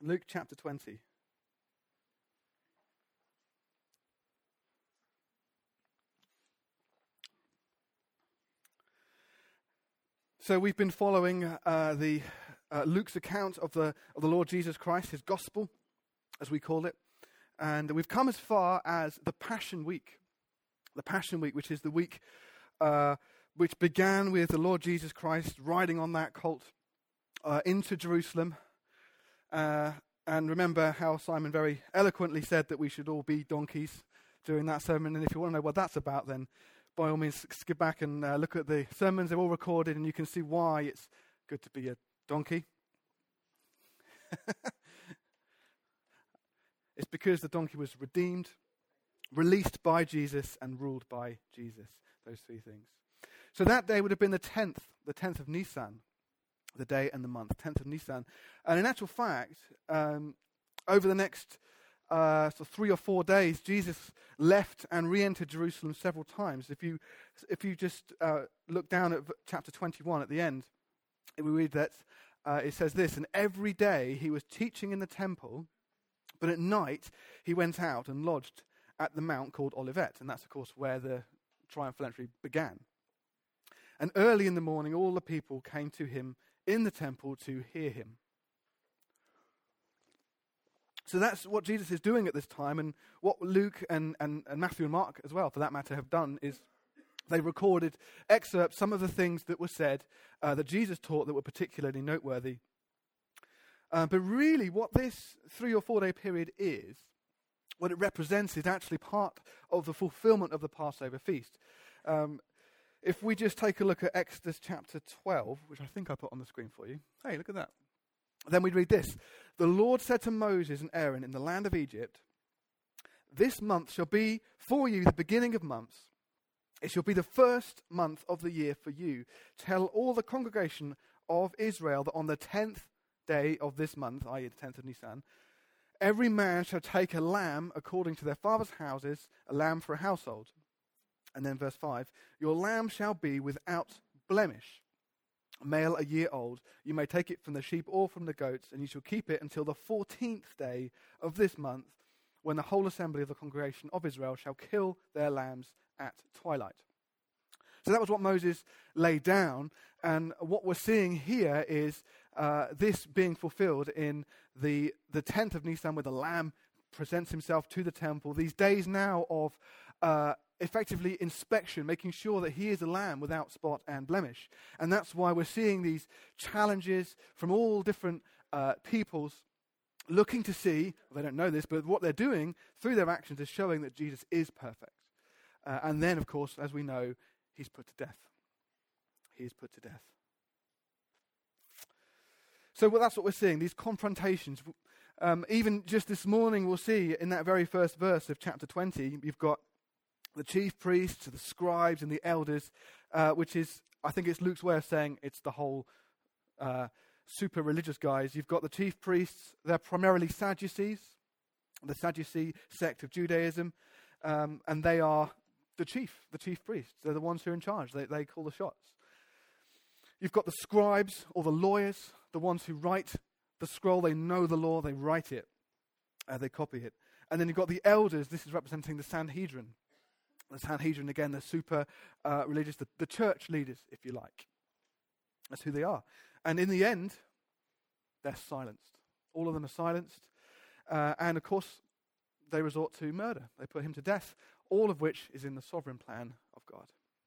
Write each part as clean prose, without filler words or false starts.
Luke chapter 20. So we've been following Luke's account of the Lord Jesus Christ, his gospel, as we call it. And we've come as far as the Passion Week. The Passion Week, which is the week which began with the Lord Jesus Christ riding on that colt into Jerusalem. And remember how Simon very eloquently said that we should all be donkeys during that sermon. And if you want to know what that's about, then by all means skip back and look at the sermons. They're all recorded, and you can see why it's good to be a donkey. It's because the donkey was redeemed, released by Jesus, and ruled by Jesus. Those three things. So that day would have been the 10th of Nisan, the day and the month, 10th of Nisan. And in actual fact, over the next 3 or 4 days, Jesus left and re-entered Jerusalem several times. If you just look down at chapter 21 at the end, we read that it says this: "And every day he was teaching in the temple, but at night he went out and lodged at the mount called Olivet." And that's, of course, where the triumphal entry began. "And early in the morning all the people came to him in the temple to hear him." So that's what Jesus is doing at this time, and what Luke and Matthew and Mark as well, for that matter, have done is they recorded excerpts, some of the things that were said, that Jesus taught that were particularly noteworthy. But really what this 3 or 4 day period is, what it represents is actually part of the fulfillment of the Passover feast. If we just take a look at Exodus chapter 12, which I think I put on the screen for you. Hey, look at that. Then we read this: "The Lord said to Moses and Aaron in the land of Egypt, 'This month shall be for you the beginning of months. It shall be the first month of the year for you. Tell all the congregation of Israel that on the 10th day of this month,'" i.e. the 10th of Nisan, "'every man shall take a lamb according to their father's houses, a lamb for a household.'" And then verse 5, "'Your lamb shall be without blemish, male a year old. You may take it from the sheep or from the goats, and you shall keep it until the 14th day of this month, when the whole assembly of the congregation of Israel shall kill their lambs at twilight.'" So that was what Moses laid down, and what we're seeing here is this being fulfilled in the 10th of Nisan, where the lamb presents himself to the temple. These days now of effectively inspection, making sure that he is a lamb without spot and blemish. And that's why we're seeing these challenges from all different peoples, looking to see, well, they don't know this, but what they're doing through their actions is showing that Jesus is perfect. And then, of course, as we know, he's put to death. He is put to death. So that's what we're seeing, these confrontations. Even just this morning, we'll see in that very first verse of chapter 20, you've got the chief priests, the scribes, and the elders, which is, I think it's Luke's way of saying it's the whole super religious guys. You've got the chief priests, they're primarily Sadducees, the Sadducee sect of Judaism, and they are the chief priests. They're the ones who are in charge. They call the shots. You've got the scribes, or the lawyers, the ones who write the scroll. They know the law, they write it, they copy it. And then you've got the elders. This is representing the Sanhedrin. The Sanhedrin, again, the super religious, the church leaders, if you like. That's who they are. And in the end, they're silenced. All of them are silenced. And of course, they resort to murder. They put him to death, all of which is in the sovereign plan of God.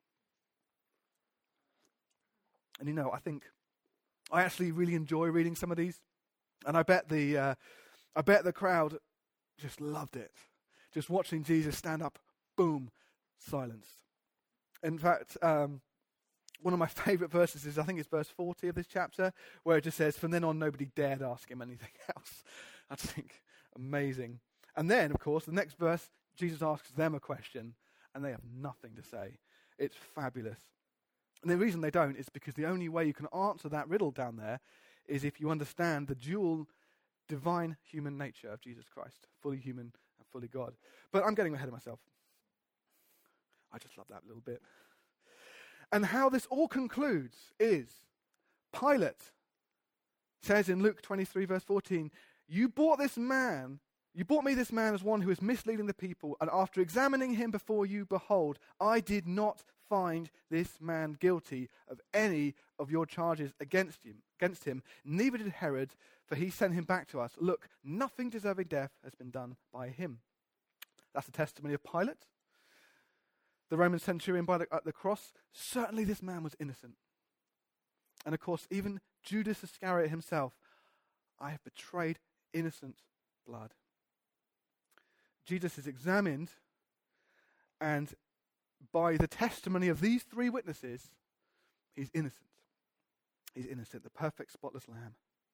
And I think I actually really enjoy reading some of these. And I bet the crowd just loved it. Just watching Jesus stand up, boom, silenced. In fact, one of my favorite verses is, I think it's verse 40 of this chapter, where it just says, "From then on, nobody dared ask him anything else." I just think, amazing. And then, of course, the next verse, Jesus asks them a question, and they have nothing to say. It's fabulous. And the reason they don't is because the only way you can answer that riddle down there is if you understand the dual divine human nature of Jesus Christ, fully human and fully God. But I'm getting ahead of myself. I just love that little bit. And how this all concludes is Pilate says in Luke 23 verse 14, You brought me this man as one who is misleading the people, and after examining him before you, behold, I did not find this man guilty of any of your charges against him, neither did Herod, for he sent him back to us. Look, nothing deserving death has been done by him. That's the testimony of Pilate, the Roman centurion at the cross. Certainly this man was innocent. And of course, even Judas Iscariot himself, I have betrayed innocent blood. Jesus is examined, and by the testimony of these three witnesses, he's innocent. He's innocent, the perfect, spotless lamb.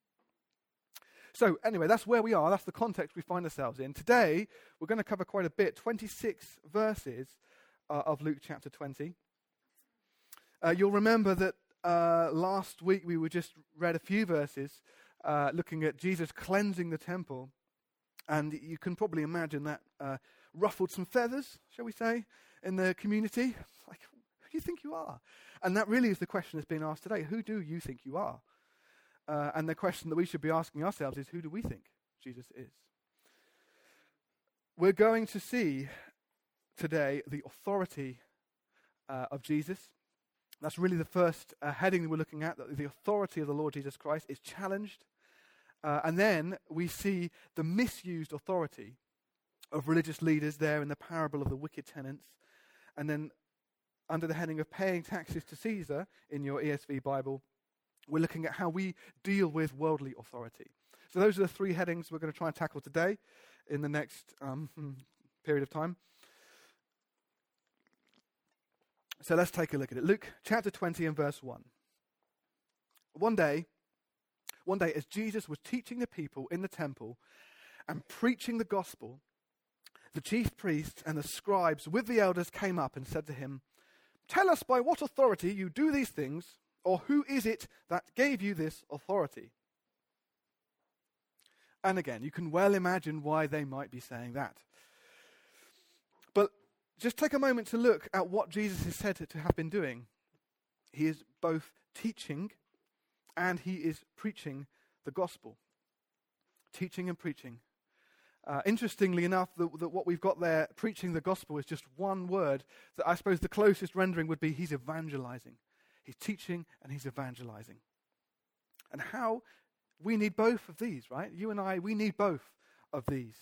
So anyway, that's where we are. That's the context we find ourselves in. Today, we're going to cover quite a bit, 26 verses of Luke chapter 20. You'll remember that last week we just read a few verses looking at Jesus cleansing the temple. And you can probably imagine that ruffled some feathers, shall we say, in the community. Like, who do you think you are? And that really is the question that's being asked today. Who do you think you are? And the question that we should be asking ourselves is, who do we think Jesus is? We're going to see today the authority of Jesus. That's really the first heading that we're looking at, that the authority of the Lord Jesus Christ is challenged. And then we see the misused authority of religious leaders there in the parable of the wicked tenants. And then under the heading of paying taxes to Caesar in your ESV Bible, we're looking at how we deal with worldly authority. So those are the three headings we're going to try and tackle today in the next period of time. So let's take a look at it. Luke chapter 20 and verse 1. One day, as Jesus was teaching the people in the temple and preaching the gospel, the chief priests and the scribes with the elders came up and said to him, "Tell us by what authority you do these things, or who is it that gave you this authority?" And again, you can well imagine why they might be saying that. But just take a moment to look at what Jesus is said to have been doing. He is both teaching and he is preaching the gospel. Teaching and preaching. Interestingly enough, that what we've got there, preaching the gospel, is just one word. That I suppose the closest rendering would be he's evangelizing. He's teaching and he's evangelizing. And how we need both of these, right? You and I, we need both of these.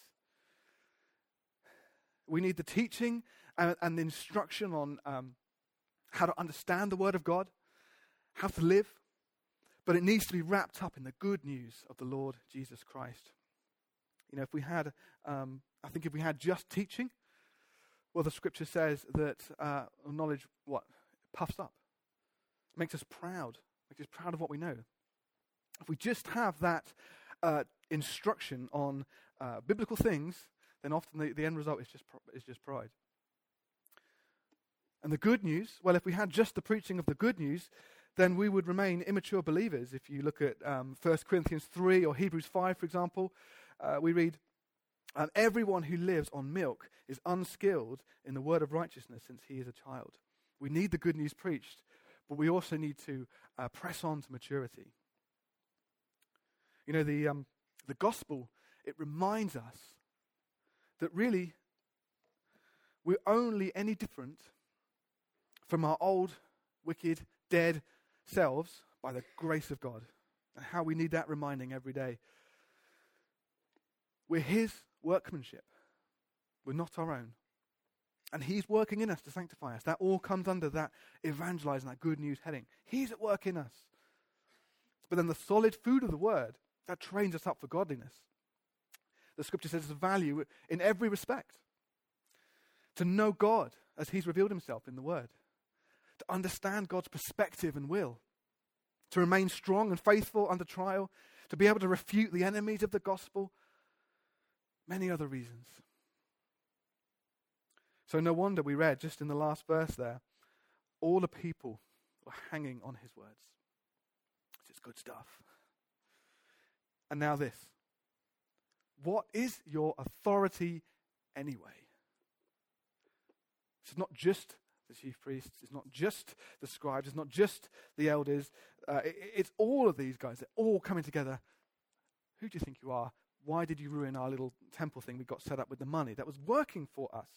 We need the teaching and the instruction on how to understand the Word of God, how to live, but it needs to be wrapped up in the good news of the Lord Jesus Christ. You know, if we had just teaching, well, the Scripture says that knowledge, puffs up, makes us proud of what we know. If we just have that instruction on biblical things, then often the end result is just pride. And the good news, well, if we had just the preaching of the good news, then we would remain immature believers. If you look at 1 Corinthians 3 or Hebrews 5, for example, we read, everyone who lives on milk is unskilled in the word of righteousness since he is a child. We need the good news preached, but we also need to press on to maturity. You know, the gospel, it reminds us that really we're only any different from our old, wicked, dead selves by the grace of God, and how we need that reminding every day. We're his workmanship. We're not our own. And he's working in us to sanctify us. That all comes under that evangelizing, that good news heading. He's at work in us. But then the solid food of the word, that trains us up for godliness. The Scripture says it's a value in every respect. To know God as he's revealed himself in the word. To understand God's perspective and will. To remain strong and faithful under trial. To be able to refute the enemies of the gospel. Many other reasons. So no wonder we read just in the last verse there, all the people were hanging on his words. It's good stuff. And now this. What is your authority anyway? It's not just the chief priests. It's not just the scribes. It's not just the elders. It's all of these guys. They're all coming together. Who do you think you are? Why did you ruin our little temple thing we got set up with the money that was working for us?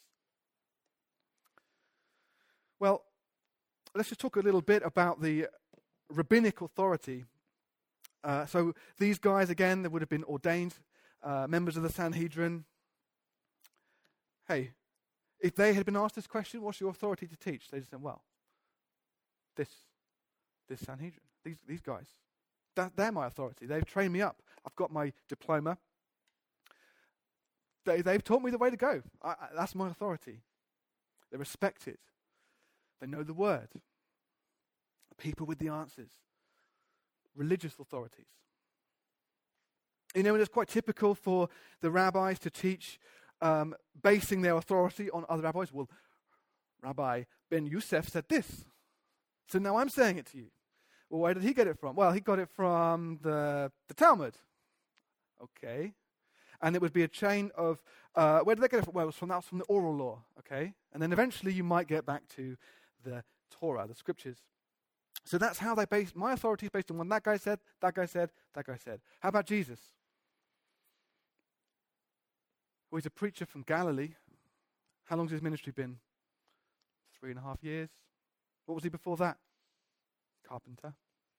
Well, let's just talk a little bit about the rabbinic authority. So these guys, again, they would have been ordained members of the Sanhedrin. Hey, if they had been asked this question, what's your authority to teach? They just said, well, this Sanhedrin, these guys, they're my authority. They've trained me up. I've got my diploma. They've taught me the way to go. That's my authority. They're respected. They know the word. People with the answers. Religious authorities. You know, and it's quite typical for the rabbis to teach basing their authority on other rabbis. Well, Rabbi Ben Yosef said this, so now I'm saying it to you. Well, where did he get it from? Well, he got it from the Talmud. Okay. And it would be a chain of, where did they get it from? Well, that was from the oral law, okay? And then eventually you might get back to the Torah, the scriptures. So that's how they base, my authority is based on what that guy said, that guy said, that guy said. How about Jesus? Well, he's a preacher from Galilee. How long's his ministry been? 3.5 years. What was he before that? Carpenter.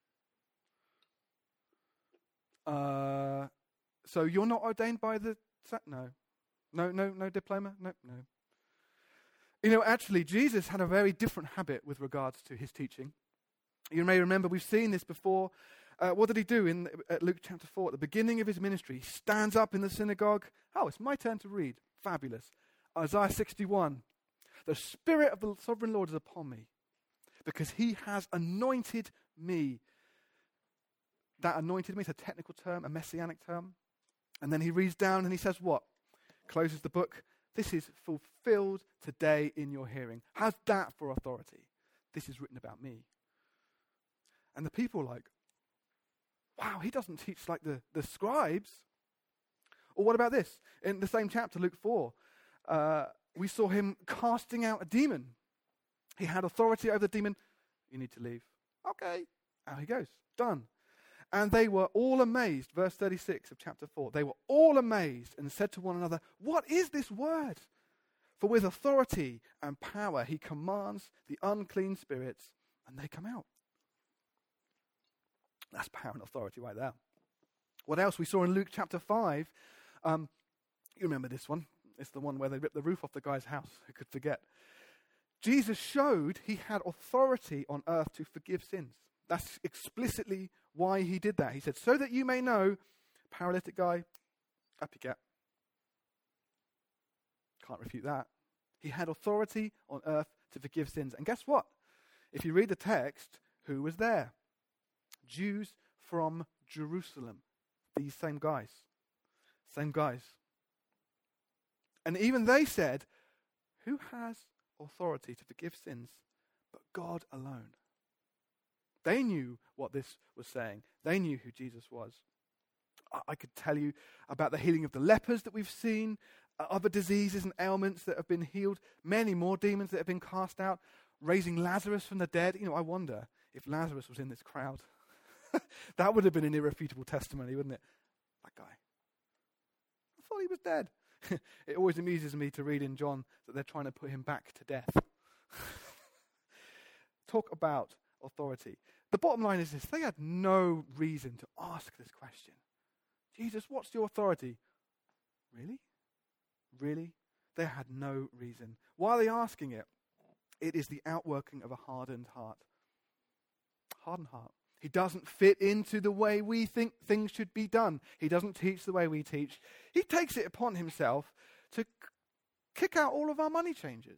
So you're not ordained by the... No diploma? No. You know, actually, Jesus had a very different habit with regards to his teaching. You may remember, we've seen this before. What did he do at Luke chapter 4? At the beginning of his ministry, he stands up in the synagogue. Oh, it's my turn to read. Fabulous. Isaiah 61. The Spirit of the Sovereign Lord is upon me, because he has anointed me. That anointed me is a technical term, a messianic term. And then he reads down and he says what? Closes the book. This is fulfilled today in your hearing. How's that for authority? This is written about me. And the people are like, wow, he doesn't teach like the scribes. Or what about this? In the same chapter, Luke 4, we saw him casting out a demon. He had authority over the demon. You need to leave. Okay. Out he goes. Done. And they were all amazed. Verse 36 of chapter 4. They were all amazed and said to one another, what is this word? For with authority and power he commands the unclean spirits, and they come out. That's power and authority right there. What else? We saw in Luke chapter 5. You remember this one. It's the one where they ripped the roof off the guy's house. Who could forget? Jesus showed he had authority on earth to forgive sins. That's explicitly why he did that. He said, so that you may know, paralytic guy, up you get. Can't refute that. He had authority on earth to forgive sins. And guess what? If you read the text, who was there? Jews from Jerusalem. These same guys. Same guys. And even they said, who has authority to forgive sins but God alone? They knew what this was saying. They knew who Jesus was. I could tell you about the healing of the lepers that we've seen, other diseases and ailments that have been healed, many more demons that have been cast out, raising Lazarus from the dead. You know, I wonder if Lazarus was in this crowd. That would have been an irrefutable testimony, wouldn't it? That guy. I thought he was dead. It always amuses me to read in John that they're trying to put him back to death. Talk about authority. The bottom line is this: they had no reason to ask this question. Jesus, what's your authority? Really? Really? They had no reason. Why are they asking it? It is the outworking of a hardened heart. Hardened heart. He doesn't fit into the way we think things should be done. He doesn't teach the way we teach. He takes it upon himself to kick out all of our money changers.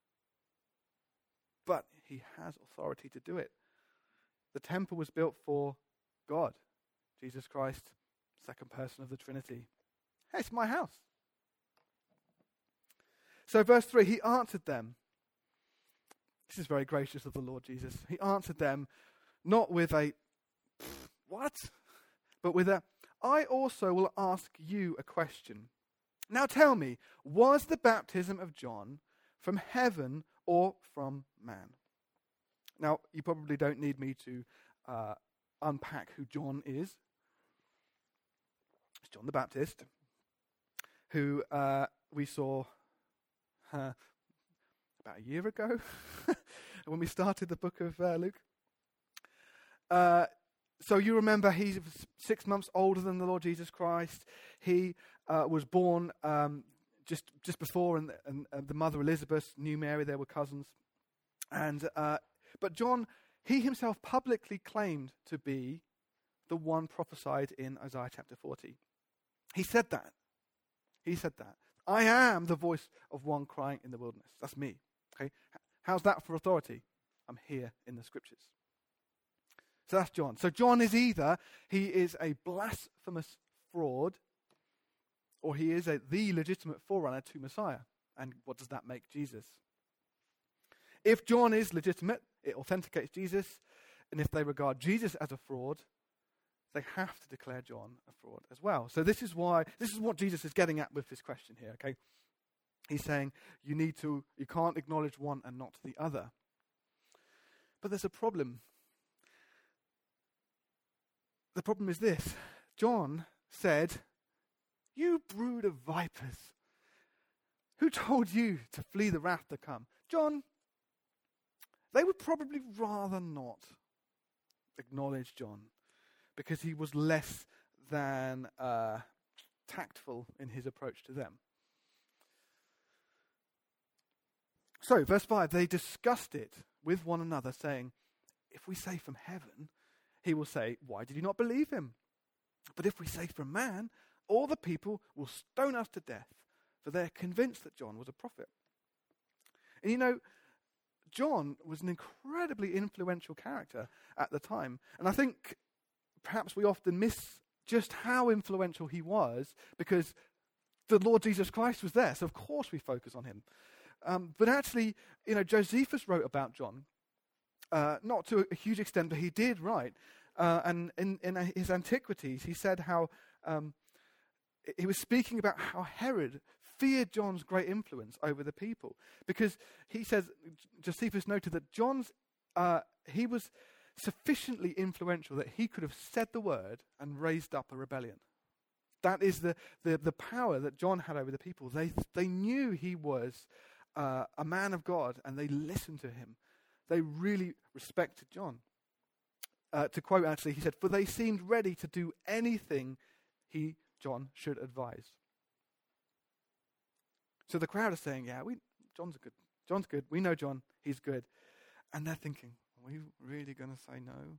But he has authority to do it. The temple was built for God, Jesus Christ, second person of the Trinity. Hey, it's my house. So verse 3, he answered them. This is very gracious of the Lord Jesus. He answered them not with a, what? But with a, I also will ask you a question. Now tell me, was the baptism of John from heaven or from man? Now, you probably don't need me to unpack who John is. It's John the Baptist, who we saw about a year ago when we started the book of Luke. So you remember he's 6 months older than the Lord Jesus Christ. He was born just before, and the mother Elizabeth knew Mary. They were cousins. But John, he himself publicly claimed to be the one prophesied in Isaiah chapter 40. He said that. I am the voice of one crying in the wilderness. That's me. Okay, how's that for authority? I'm here in the scriptures. So that's John. So John is either he is a blasphemous fraud, or he is the legitimate forerunner to Messiah. And what does that make Jesus? If John is legitimate, it authenticates Jesus. And if they regard Jesus as a fraud, they have to declare John a fraud as well. So this is what Jesus is getting at with this question here, okay? He's saying you can't acknowledge one and not the other. But there's a problem. The problem is this. John said, "You brood of vipers, who told you to flee the wrath to come?" John, they would probably rather not acknowledge John because he was less than tactful in his approach to them. So, verse 5, they discussed it with one another, saying, "If we say from heaven, he will say, 'Why did you not believe him?' But if we say from man, all the people will stone us to death, for they're convinced that John was a prophet." And you know, John was an incredibly influential character at the time. And I think perhaps we often miss just how influential he was because the Lord Jesus Christ was there. So of course we focus on him. But actually, Josephus wrote about John, not to a huge extent, but he did write. And in his Antiquities, he said how he was speaking about how Herod feared John's great influence over the people. Because he says, Josephus noted that he was sufficiently influential that he could have said the word and raised up a rebellion. That is the power that John had over the people. They knew he was a man of God, and they listened to him. They really respected John. To quote, actually, he said, "For they seemed ready to do anything John should advise." So the crowd is saying, "Yeah, John's good. John's good. We know John. He's good." And they're thinking, "Are we really going to say no?"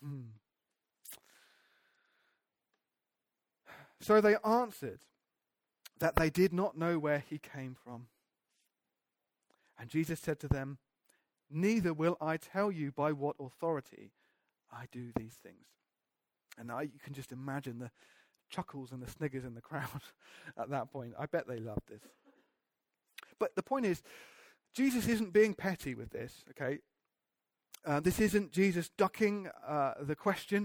So they answered that they did not know where he came from. And Jesus said to them, "Neither will I tell you by what authority I do these things." And you can just imagine the chuckles and the sniggers in the crowd at that point. I bet they loved this. But the point is, Jesus isn't being petty with this, okay? This isn't Jesus ducking the question.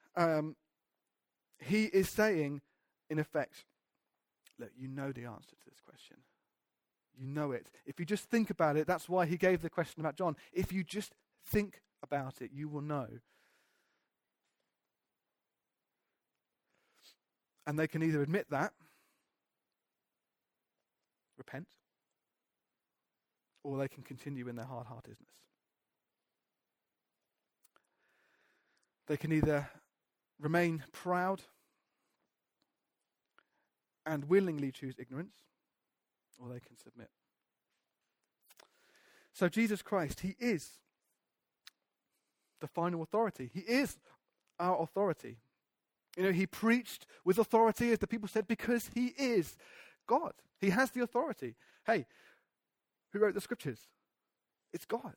He is saying, in effect, look, you know the answer to this question. You know it. If you just think about it, that's why he gave the question about John. If you just think about it, you will know. And they can either admit that, repent, or they can continue in their hard-heartedness. They can either remain proud and willingly choose ignorance, or they can submit. So Jesus Christ, he is the final authority. He is our authority. He preached with authority, as the people said, because he is God. He has the authority. Hey, who wrote the scriptures? It's God.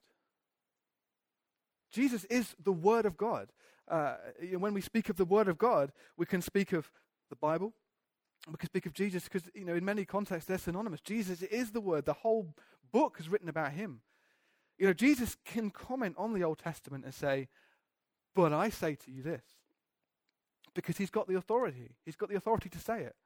Jesus is the Word of God. When we speak of the Word of God, we can speak of the Bible. We can speak of Jesus because, in many contexts, they're synonymous. Jesus is the Word. The whole book is written about him. Jesus can comment on the Old Testament and say, "But I say to you this," because he's got the authority. He's got the authority to say it.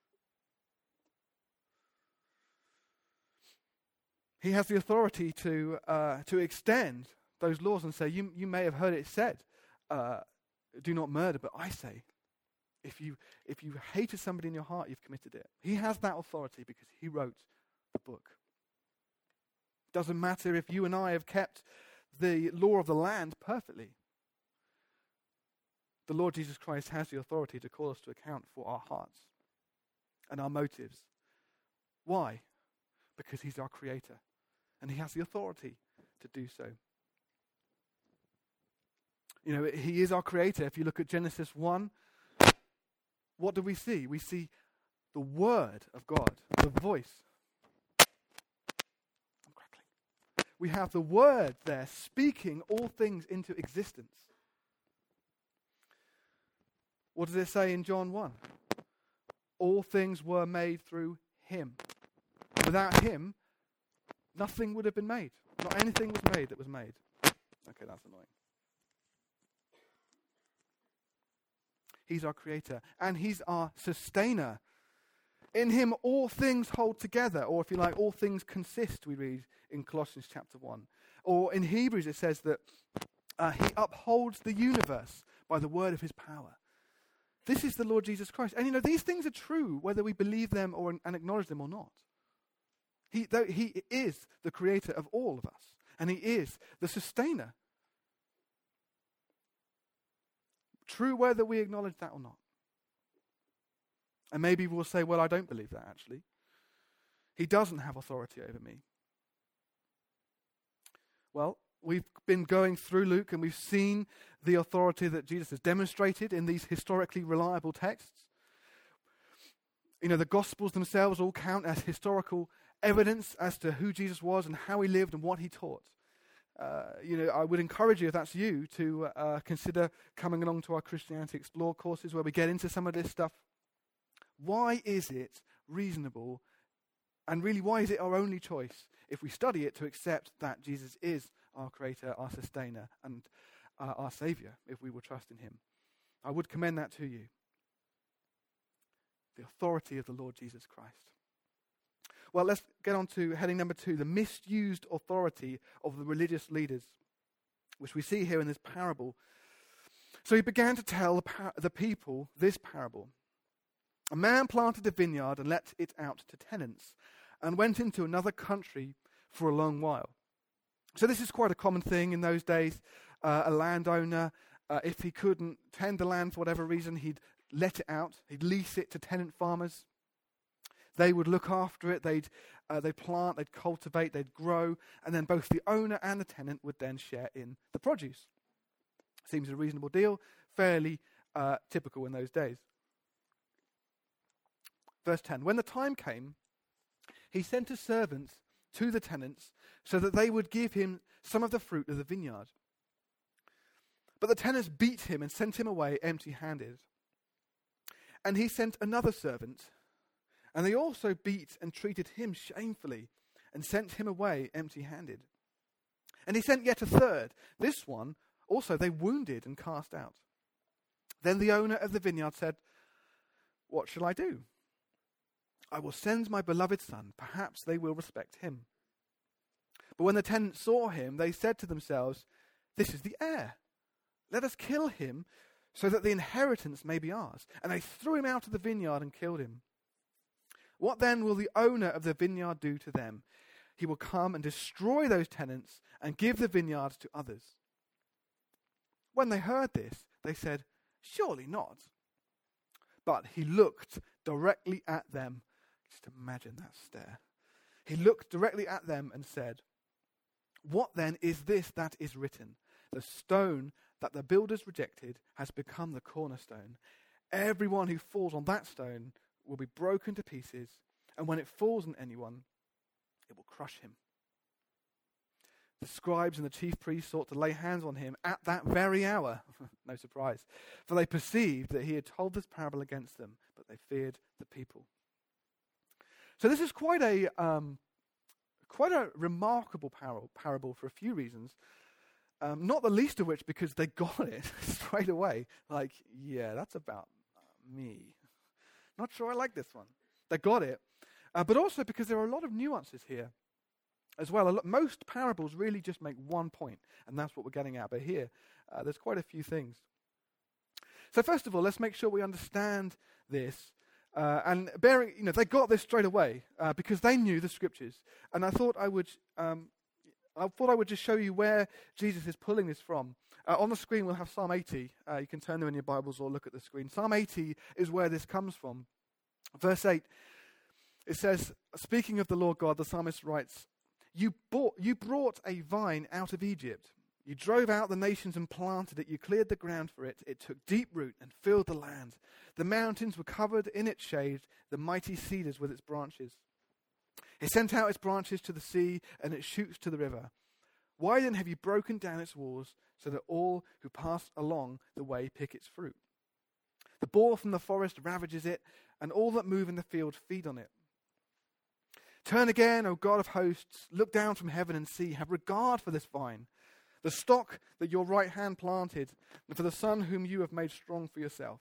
He has the authority to extend those laws and say, you may have heard it said, do not murder, but I say, If you hated somebody in your heart, you've committed it. He has that authority because he wrote the book. Doesn't matter if you and I have kept the law of the land perfectly. The Lord Jesus Christ has the authority to call us to account for our hearts and our motives. Why? Because he's our creator, and he has the authority to do so. You know, he is our creator. If you look at Genesis 1, what do we see? We see the word of God, the voice. I'm crackling. We have the word there speaking all things into existence. What does it say in John 1? All things were made through him. Without him, nothing would have been made. Not anything was made that was made. Okay, that's annoying. He's our creator, and he's our sustainer. In him all things hold together, or if you like, all things consist, we read in Colossians chapter 1. Or in Hebrews it says that he upholds the universe by the word of his power. This is the Lord Jesus Christ. And you know, these things are true whether we believe them and acknowledge them or not. He is the creator of all of us, and he is the sustainer. True whether we acknowledge that or not. And maybe we'll say, well, I don't believe that actually. He doesn't have authority over me. Well, we've been going through Luke and we've seen the authority that Jesus has demonstrated in these historically reliable texts. You know, the Gospels themselves all count as historical evidence as to who Jesus was and how he lived and what he taught. You know, I would encourage you, if that's you, to consider coming along to our Christianity Explore courses where we get into some of this stuff. Why is it reasonable, and really why is it our only choice, if we study it, to accept that Jesus is our creator, our sustainer, and our Saviour, if we will trust in him? I would commend that to you. The authority of the Lord Jesus Christ. Well, let's get on to heading number 2, the misused authority of the religious leaders, which we see here in this parable. So he began to tell the people this parable. A man planted a vineyard and let it out to tenants and went into another country for a long while. So this is quite a common thing in those days. A landowner, if he couldn't tend the land for whatever reason, he'd let it out. He'd lease it to tenant farmers. They would look after it, they'd plant, they'd cultivate, they'd grow, and then both the owner and the tenant would then share in the produce. Seems a reasonable deal, fairly typical in those days. Verse 10, when the time came, he sent his servants to the tenants so that they would give him some of the fruit of the vineyard. But the tenants beat him and sent him away empty-handed. And he sent another servant, and they also beat and treated him shamefully and sent him away empty-handed. And he sent yet a third. This one also they wounded and cast out. Then the owner of the vineyard said, what shall I do? I will send my beloved son. Perhaps they will respect him. But when the tenants saw him, they said to themselves, this is the heir. Let us kill him so that the inheritance may be ours. And they threw him out of the vineyard and killed him. What then will the owner of the vineyard do to them? He will come and destroy those tenants and give the vineyard to others. When they heard this, they said, surely not. But he looked directly at them. Just imagine that stare. He looked directly at them and said, what then is this that is written? The stone that the builders rejected has become the cornerstone. Everyone who falls on that stone will be broken to pieces, and when it falls on anyone, it will crush him. The scribes and the chief priests sought to lay hands on him at that very hour. No surprise, for they perceived that he had told this parable against them, but they feared the people. So this is quite a remarkable parable for a few reasons. Not the least of which because they got it straight away. Like, yeah, that's about me. Not sure I like this one. They got it. But also because there are a lot of nuances here as well. Most parables really just make one point, and that's what we're getting at. But here, there's quite a few things. So first of all, let's make sure we understand this. And bearing, they got this straight away because they knew the scriptures. And I thought I would just show you where Jesus is pulling this from. On the screen, we'll have Psalm 80. You can turn them in your Bibles or look at the screen. Psalm 80 is where this comes from. Verse 8, it says, speaking of the Lord God, the psalmist writes, You brought a vine out of Egypt. You drove out the nations and planted it. You cleared the ground for it. It took deep root and filled the land. The mountains were covered in its shade, the mighty cedars with its branches. He sent out its branches to the sea and its shoots to the river. Why then have you broken down its walls so that all who pass along the way pick its fruit? The boar from the forest ravages it, and all that move in the field feed on it. Turn again, O God of hosts, look down from heaven and see, have regard for this vine, the stock that your right hand planted, and for the son whom you have made strong for yourself.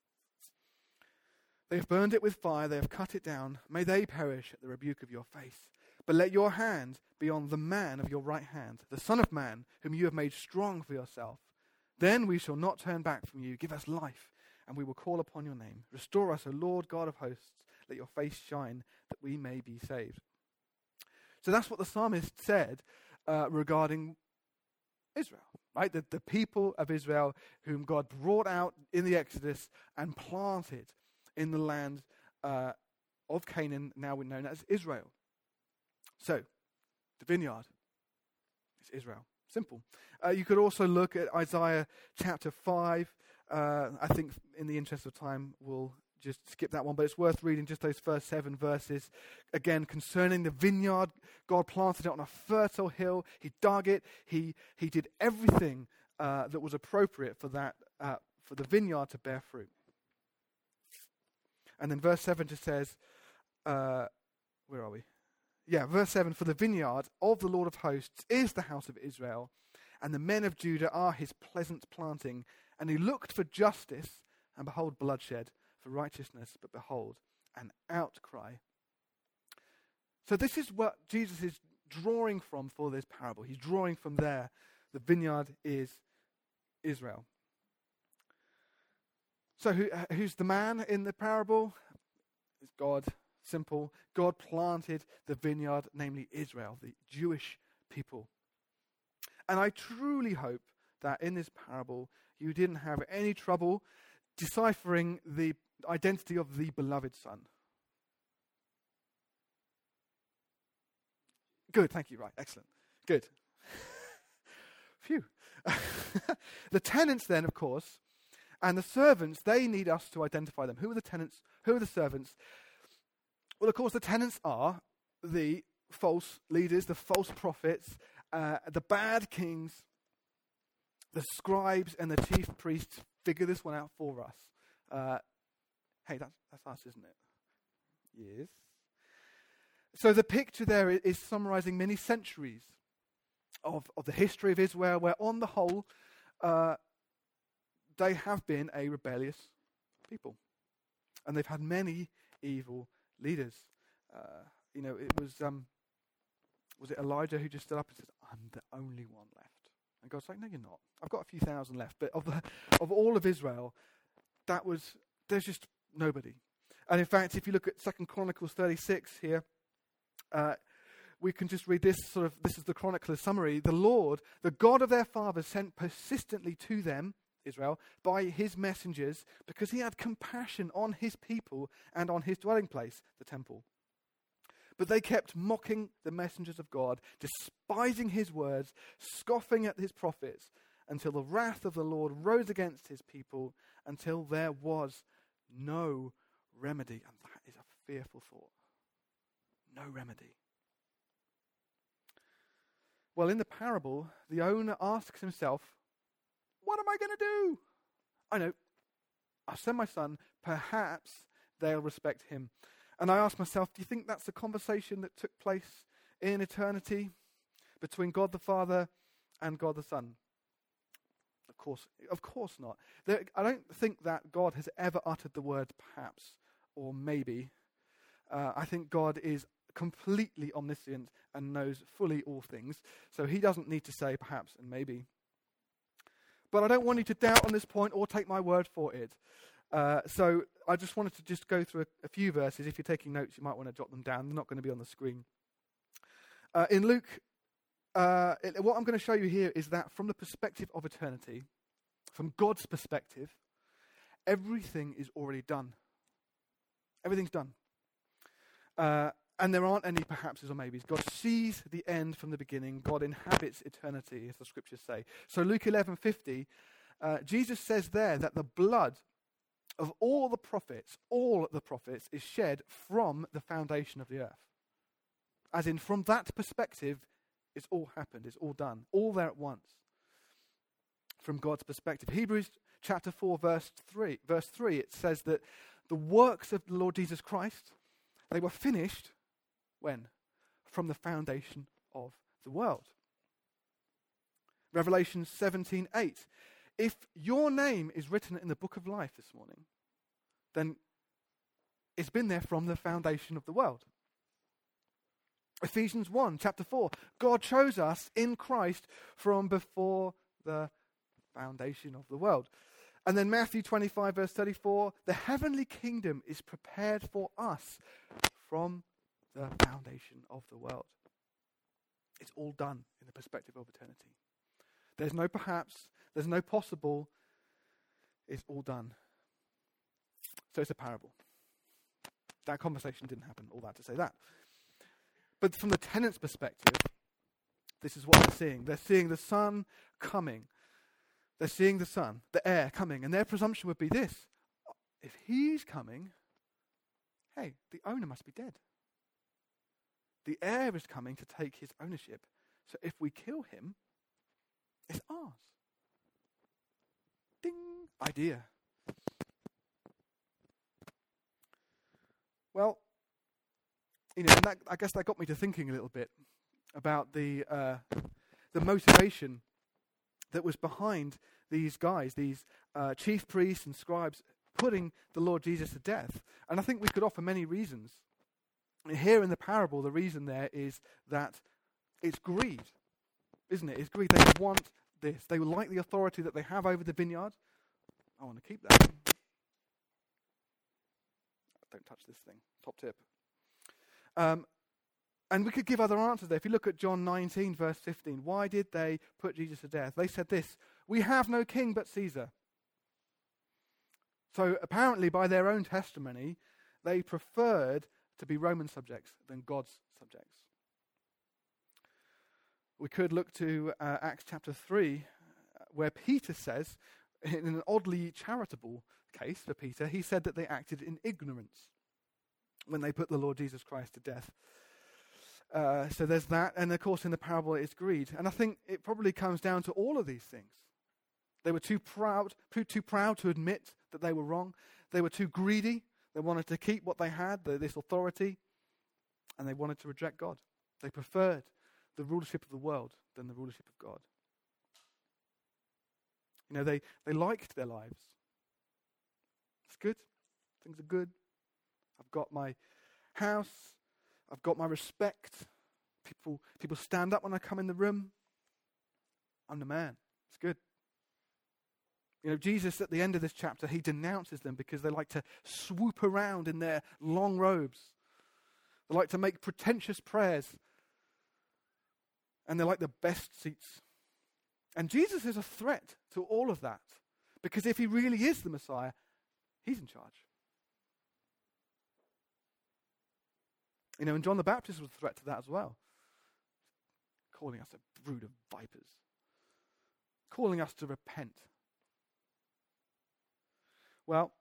They have burned it with fire, they have cut it down. May they perish at the rebuke of your face. But let your hand be on the man of your right hand, the Son of Man, whom you have made strong for yourself. Then we shall not turn back from you. Give us life, and we will call upon your name. Restore us, O Lord God of hosts. Let your face shine, that we may be saved. So that's what the psalmist said regarding Israel, right? The people of Israel whom God brought out in the Exodus and planted in the land of Canaan, now known as Israel. So, the vineyard is Israel. Simple. You could also look at Isaiah chapter 5. I think in the interest of time, we'll just skip that one, but it's worth reading just those first 7 verses. Again, concerning the vineyard, God planted it on a fertile hill. He dug it. He did everything that was appropriate for that for the vineyard to bear fruit. And then verse 7 just says, where are we? Yeah, verse 7, for the vineyard of the Lord of hosts is the house of Israel, and the men of Judah are his pleasant planting. And he looked for justice, and behold, bloodshed, for righteousness, but behold, an outcry. So this is what Jesus is drawing from for this parable. He's drawing from there. The vineyard is Israel. So who's the man in the parable? It's God. Simple. God planted the vineyard, namely Israel, the Jewish people. And I truly hope that in this parable you didn't have any trouble deciphering the identity of the beloved son. Good, thank you. Right, excellent. Good. Phew. The tenants then, of course, and the servants, they need us to identify them. Who are the tenants? Who are the servants? Well, of course, the tenants are the false leaders, the false prophets, the bad kings, the scribes, and the chief priests figure this one out for us. Hey, that's us, isn't it? Yes. So the picture there is summarizing many centuries of the history of Israel, where on the whole, they have been a rebellious people. And they've had many evil leaders. It was it Elijah who just stood up and said, I'm the only one left. And God's like, no, you're not. I've got a few thousand left. But of all of Israel, there's just nobody. And in fact, if you look at 2 Chronicles 36 here, we can just read this this is the chronicler's summary. The Lord, the God of their fathers, sent persistently to them, Israel, by his messengers, because he had compassion on his people and on his dwelling place, the temple. But they kept mocking the messengers of God, despising his words, scoffing at his prophets, until the wrath of the Lord rose against his people, until there was no remedy. And that is a fearful thought. No remedy. Well, in the parable, the owner asks himself, what am I going to do? I know, I'll send my son, perhaps they'll respect him. And I ask myself, do you think that's a conversation that took place in eternity between God the Father and God the Son? Of course not. I don't think that God has ever uttered the words perhaps or maybe. I think God is completely omniscient and knows fully all things. So he doesn't need to say perhaps and maybe. But I don't want you to doubt on this point or take my word for it. So I just wanted to just go through a few verses. If you're taking notes, you might want to jot them down. They're not going to be on the screen. In Luke, what I'm going to show you here is that from the perspective of eternity, from God's perspective, everything is already done. Everything's done. And there aren't any perhapses or maybes. God sees the end from the beginning. God inhabits eternity, as the scriptures say. So Luke 11:50, Jesus says there that the blood of all the prophets, is shed from the foundation of the earth. As in, from that perspective, it's all happened. It's all done. All there at once. From God's perspective. Hebrews chapter 4, verse 3, it says that the works of the Lord Jesus Christ, they were finished when? From the foundation of the world. Revelation 17:8. If your name is written in the book of life this morning, then it's been there from the foundation of the world. Ephesians 1, chapter 4. God chose us in Christ from before the foundation of the world. And then Matthew 25, verse 34. The heavenly kingdom is prepared for us from the foundation of the world. It's all done in the perspective of eternity. There's no perhaps, there's no possible. It's all done. So it's a parable. That conversation didn't happen, all that to say that. But from the tenant's perspective, this is what they're seeing. They're seeing the son coming. They're seeing the son, the heir coming. And their presumption would be this. If he's coming, hey, the owner must be dead. The heir is coming to take his ownership. So if we kill him, it's ours. Ding! Idea. Well, and I guess that got me to thinking a little bit about the motivation that was behind these guys, these chief priests and scribes, putting the Lord Jesus to death. And I think we could offer many reasons. Here in the parable, the reason there is that it's greed, isn't it? It's greed. They want this. They like the authority that they have over the vineyard. I want to keep that. Don't touch this thing. Top tip. And we could give other answers there. If you look at John 19, verse 15, why did they put Jesus to death? They said this, we have no king but Caesar. So apparently by their own testimony, they preferred to be Roman subjects than God's subjects. We could look to Acts chapter 3, where Peter says, in an oddly charitable case for Peter, he said that they acted in ignorance when they put the Lord Jesus Christ to death. So there's that. And of course in the parable it's greed. And I think it probably comes down to all of these things. They were too proud to admit that they were wrong. They were too greedy. They wanted to keep what they had, this authority, and they wanted to reject God. They preferred the rulership of the world than the rulership of God. You know, they liked their lives. It's good. Things are good. I've got my house. I've got my respect. People stand up when I come in the room. I'm the man. It's good. You know, Jesus, at the end of this chapter, he denounces them because they like to swoop around in their long robes. They like to make pretentious prayers. And they like the best seats. And Jesus is a threat to all of that. Because if he really is the Messiah, he's in charge. You know, and John the Baptist was a threat to that as well. Calling us a brood of vipers. Calling us to repent. Well,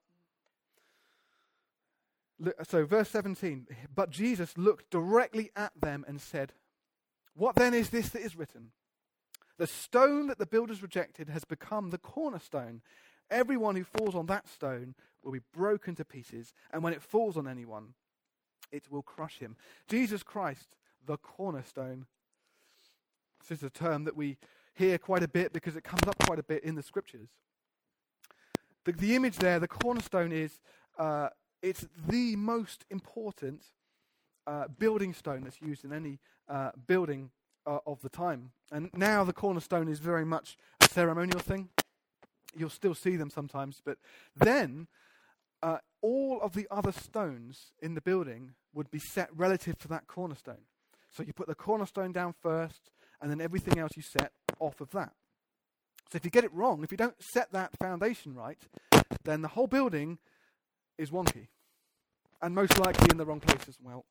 so verse 17, but Jesus looked directly at them and said, what then is this that is written? The stone that the builders rejected has become the cornerstone. Everyone who falls on that stone will be broken to pieces, and when it falls on anyone, it will crush him. Jesus Christ, the cornerstone. This is a term that we hear quite a bit because it comes up quite a bit in the scriptures. The image there, the cornerstone is, it's the most important building stone that's used in any building of the time. And now the cornerstone is very much a ceremonial thing. You'll still see them sometimes, but then all of the other stones in the building would be set relative to that cornerstone. So you put the cornerstone down first, and then everything else you set off of that. So if you get it wrong, if you don't set that foundation right, then the whole building is wonky, and most likely in the wrong place as well.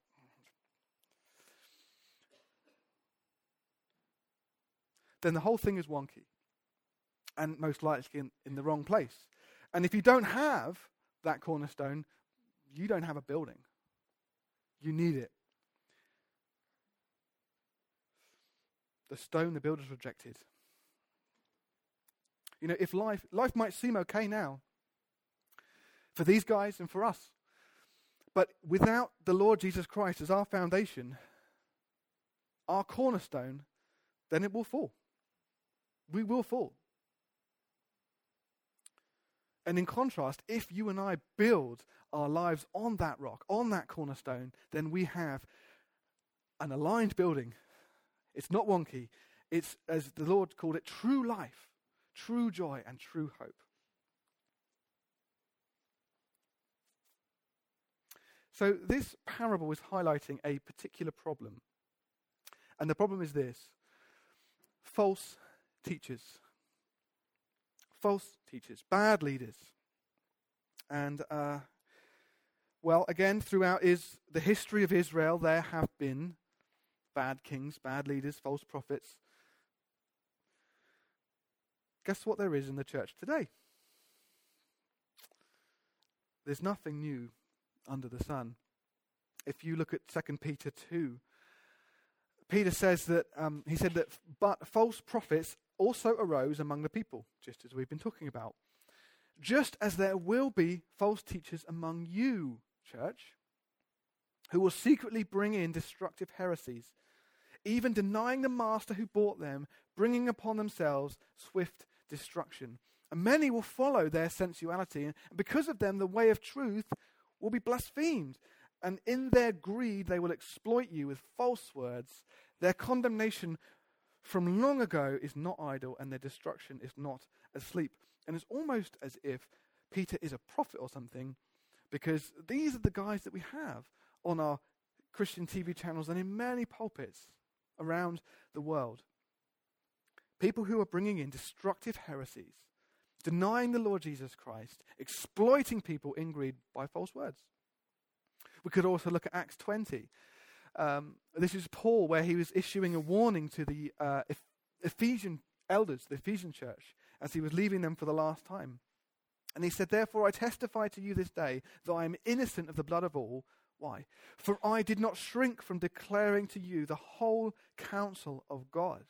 Then the whole thing is wonky, and most likely in the wrong place. And if you don't have that cornerstone, you don't have a building. You need it. The stone the builders rejected. You know, if life might seem okay now for these guys and for us, but without the Lord Jesus Christ as our foundation, our cornerstone, then it will fall. We will fall. And in contrast, if you and I build our lives on that rock, on that cornerstone, then we have an aligned building. It's not wonky. It's, as the Lord called it, true life, true joy, and true hope. So this parable is highlighting a particular problem. And the problem is this: false teachers. False teachers, bad leaders. And, well, again, throughout the history of Israel, there have been bad kings, bad leaders, false prophets. Guess what there is in the church today? There's nothing new under the sun. If you look at 2 Peter 2, Peter says that, he said that, but false prophets also arose among the people, just as we've been talking about. Just as there will be false teachers among you, church, who will secretly bring in destructive heresies, even denying the master who bought them, bringing upon themselves swift destruction. And many will follow their sensuality, and because of them the way of truth will be blasphemed. And in their greed they will exploit you with false words. Their condemnation from long ago is not idle, and their destruction is not asleep. And it's almost as if Peter is a prophet or something, because these are the guys that we have on our Christian TV channels and in many pulpits around the world. People who are bringing in destructive heresies, denying the Lord Jesus Christ, exploiting people in greed by false words. We could also look at Acts 20. This is Paul, where he was issuing a warning to the Ephesian elders, the Ephesian church, as he was leaving them for the last time. And he said, therefore I testify to you this day that I am innocent of the blood of all. Why? For I did not shrink from declaring to you the whole counsel of God.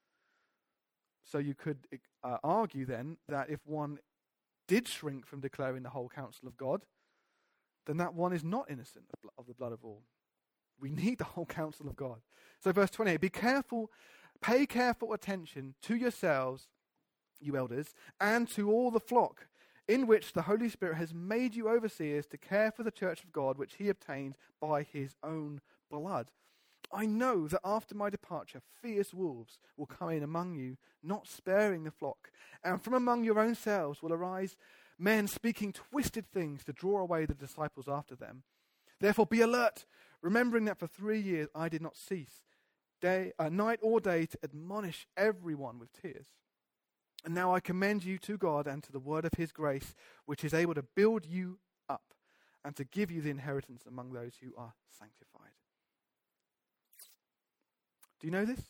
So you could argue then that if one did shrink from declaring the whole counsel of God, then that one is not innocent of the blood of all. We need the whole counsel of God. So verse 28, be careful, pay careful attention to yourselves, you elders, and to all the flock, in which the Holy Spirit has made you overseers to care for the church of God, which he obtained by his own blood. I know that after my departure, fierce wolves will come in among you, not sparing the flock. And from among your own selves will arise men speaking twisted things to draw away the disciples after them. Therefore be alert, remembering that for 3 years I did not cease, night or day, to admonish everyone with tears. And now I commend you to God and to the word of his grace, which is able to build you up and to give you the inheritance among those who are sanctified. Do you know this?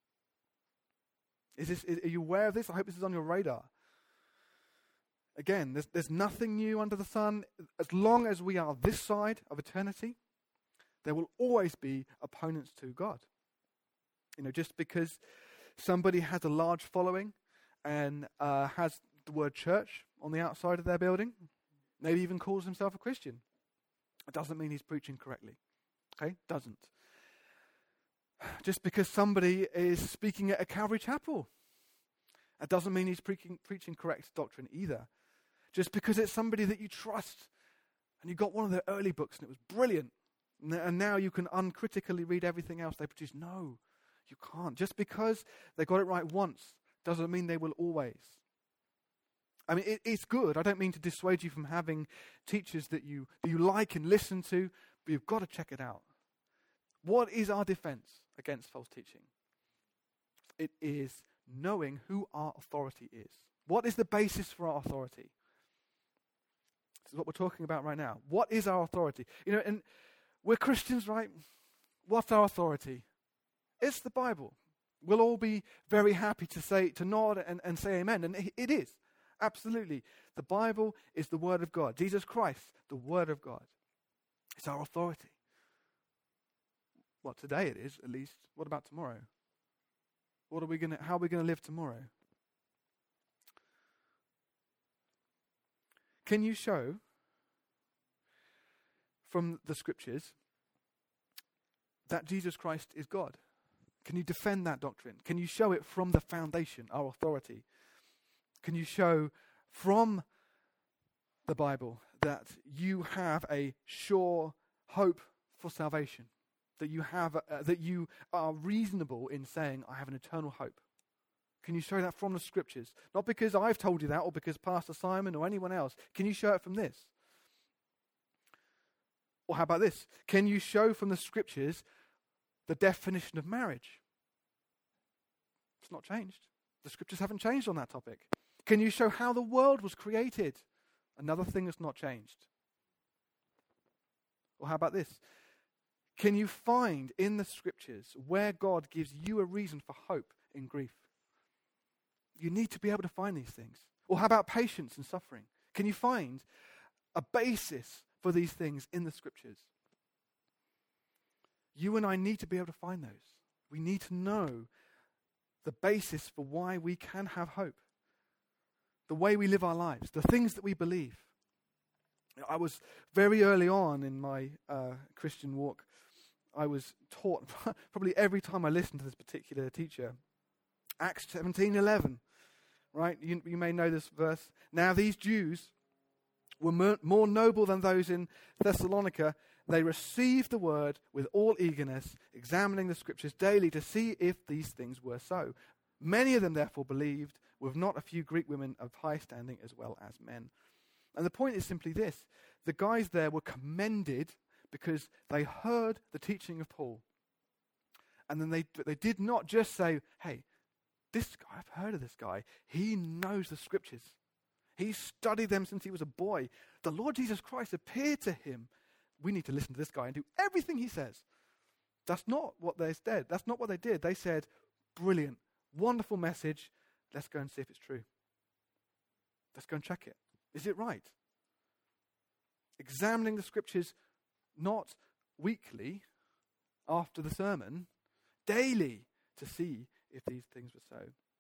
Are you aware of this? I hope this is on your radar. Again, there's nothing new under the sun. As long as we are this side of eternity, there will always be opponents to God. You know, just because somebody has a large following and has the word church on the outside of their building, maybe even calls himself a Christian, it doesn't mean he's preaching correctly. Okay? Doesn't. Just because somebody is speaking at a Calvary chapel, it doesn't mean he's preaching correct doctrine either. Just because it's somebody that you trust and you got one of their early books and it was brilliant, and now you can uncritically read everything else they produce. No, you can't. Just because they got it right once doesn't mean they will always. I mean, it's good. I don't mean to dissuade you from having teachers that you like and listen to, but you've got to check it out. What is our defense against false teaching? It is knowing who our authority is. What is the basis for our authority? This is what we're talking about right now. What is our authority? And we're Christians, right? What's our authority? It's the Bible. We'll all be very happy to nod and say amen. And it is. Absolutely. The Bible is the Word of God. Jesus Christ, the Word of God. It's our authority. Well, today it is, at least. What about tomorrow? How are we going to live tomorrow? Can you show from the Scriptures that Jesus Christ is God? Can you defend that doctrine? Can you show it from the foundation, our authority? Can you show from the Bible that you have a sure hope for salvation? That you are reasonable in saying, I have an eternal hope? Can you show that from the Scriptures? Not because I've told you that or because Pastor Simon or anyone else. Can you show it from this? Or how about this? Can you show from the Scriptures the definition of marriage? It's not changed. The Scriptures haven't changed on that topic. Can you show how the world was created? Another thing that's not changed. Or how about this? Can you find in the Scriptures where God gives you a reason for hope in grief? You need to be able to find these things. Or how about patience and suffering? Can you find a basis for these things in the Scriptures? You and I need to be able to find those. We need to know the basis for why we can have hope. The way we live our lives, the things that we believe. I was very early on in my Christian walk, I was taught, probably every time I listened to this particular teacher, Acts 17:11, right? You may know this verse. Now these Jews were more noble than those in Thessalonica. They received the word with all eagerness, examining the Scriptures daily to see if these things were so. Many of them therefore believed, with not a few Greek women of high standing as well as men. And the point is simply this. The guys there were commended because they heard the teaching of Paul. And then they did not just say, hey, this guy, I've heard of this guy. He knows the Scriptures. He studied them since he was a boy. The Lord Jesus Christ appeared to him. We need to listen to this guy and do everything he says. That's not what they said. That's not what they did. They said, brilliant, wonderful message. Let's go and see if it's true. Let's go and check it. Is it right? Examining the Scriptures not weekly after the sermon, daily to see if these things were so.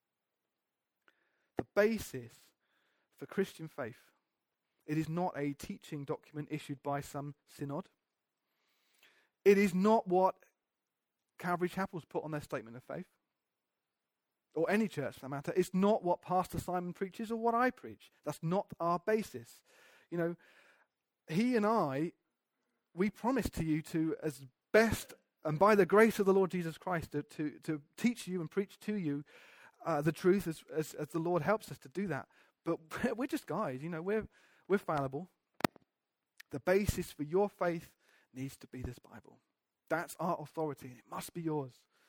The basis for Christian faith, it is not a teaching document issued by some synod. It is not what Calvary Chapel's put on their statement of faith, or any church for that matter. It's not what Pastor Simon preaches or what I preach. That's not our basis. You know, he and I, we promise to you to, as best and by the grace of the Lord Jesus Christ, to teach you and preach to you the truth as the Lord helps us to do that. But we're just guys, you know, we're fallible. The basis for your faith needs to be this Bible. That's our authority. It must be yours.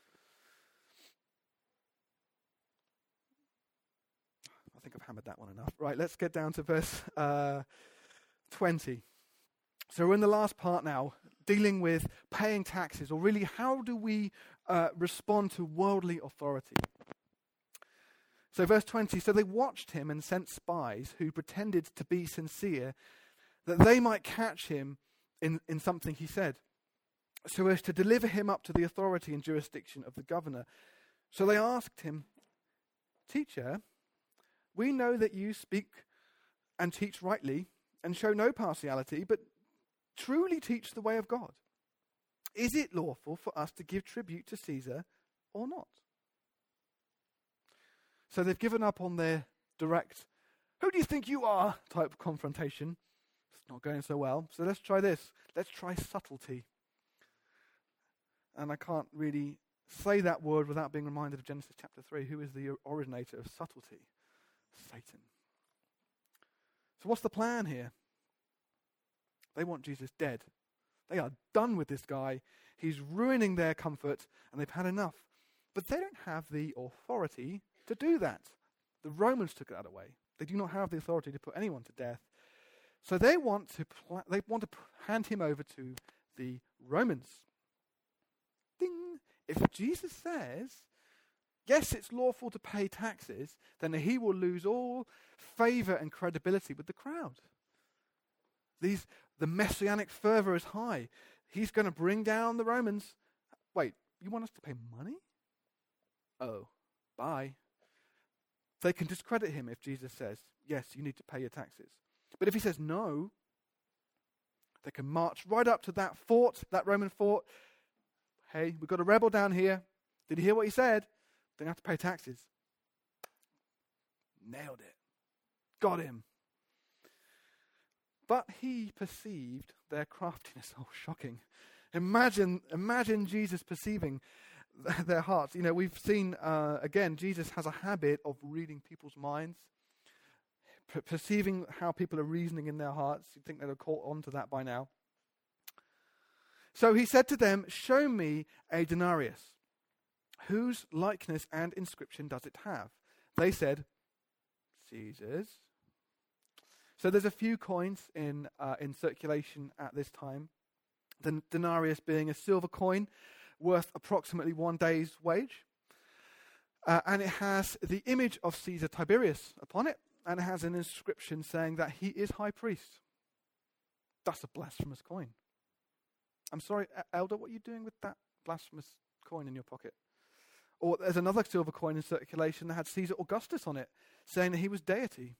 I think I've hammered that one enough. Right, let's get down to verse 20. So we're in the last part now, dealing with paying taxes, or really how do we respond to worldly authority? So verse 20, so they watched him and sent spies who pretended to be sincere, that they might catch him in something he said, so as to deliver him up to the authority and jurisdiction of the governor. So they asked him, Teacher, we know that you speak and teach rightly and show no partiality, but truly teach the way of God. Is it lawful for us to give tribute to Caesar or not? So they've given up on their direct, who do you think you are, type confrontation. It's not going so well. So let's try this. Let's try subtlety. And I can't really say that word without being reminded of Genesis chapter 3. Who is the originator of subtlety? Satan. So what's the plan here? They want Jesus dead. They are done with this guy. He's ruining their comfort, and they've had enough. But they don't have the authority to do that. The Romans took that away. They do not have the authority to put anyone to death. So they want to hand him over to the Romans. Ding! If Jesus says, yes, it's lawful to pay taxes, then he will lose all favor and credibility with the crowd. The messianic fervor is high. He's going to bring down the Romans. Wait, you want us to pay money? Oh, bye. They can discredit him if Jesus says, yes, you need to pay your taxes. But if he says no, they can march right up to that fort, that Roman fort. Hey, we've got a rebel down here. Did you hear what he said? Don't have to pay taxes. Nailed it. Got him. But he perceived their craftiness. Oh, shocking. Imagine Jesus perceiving their hearts. You know, we've seen, again, Jesus has a habit of reading people's minds, perceiving how people are reasoning in their hearts. You'd think they'd have caught on to that by now. So he said to them, show me a denarius. Whose likeness and inscription does it have? They said, Caesar's. So there's a few coins in circulation at this time. The denarius being a silver coin worth approximately 1 day's wage. And it has the image of Caesar Tiberius upon it, and it has an inscription saying that he is high priest. That's a blasphemous coin. I'm sorry, Elder, what are you doing with that blasphemous coin in your pocket? Or there's another silver coin in circulation that had Caesar Augustus on it, saying that he was deity.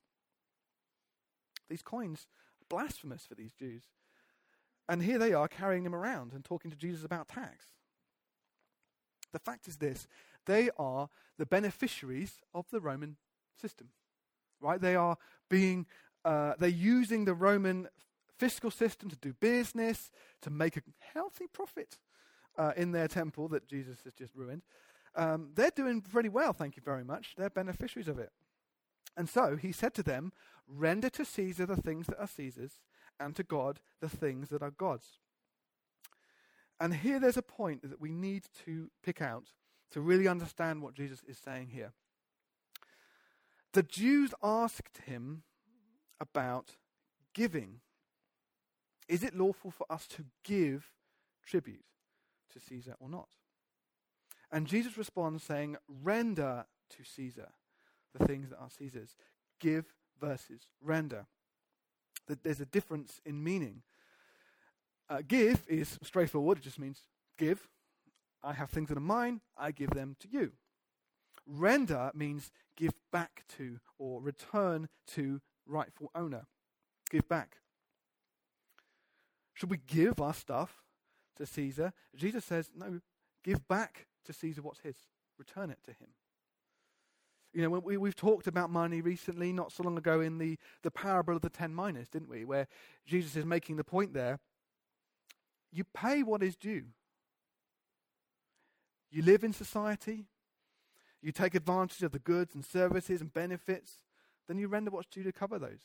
These coins are blasphemous for these Jews. And here they are carrying them around and talking to Jesus about tax. The fact is this: they are the beneficiaries of the Roman system, right? They're using the Roman fiscal system to do business, to make a healthy profit in their temple that Jesus has just ruined. They're doing pretty well, thank you very much. They're beneficiaries of it. And so he said to them, render to Caesar the things that are Caesar's, and to God the things that are God's. And here there's a point that we need to pick out to really understand what Jesus is saying here. The Jews asked him about giving. Is it lawful for us to give tribute to Caesar or not? And Jesus responds saying, render to Caesar the things that are Caesar's. Give versus render. There's a difference in meaning. Give is straightforward. It just means give. I have things that are mine. I give them to you. Render means give back to or return to rightful owner. Give back. Should we give our stuff to Caesar? Jesus says, no, give back to Caesar what's his. Return it to him. You know, we've talked about money recently, not so long ago, in the parable of the 10 minas, didn't we? Where Jesus is making the point there. You pay what is due. You live in society. You take advantage of the goods and services and benefits. Then you render what's due to cover those.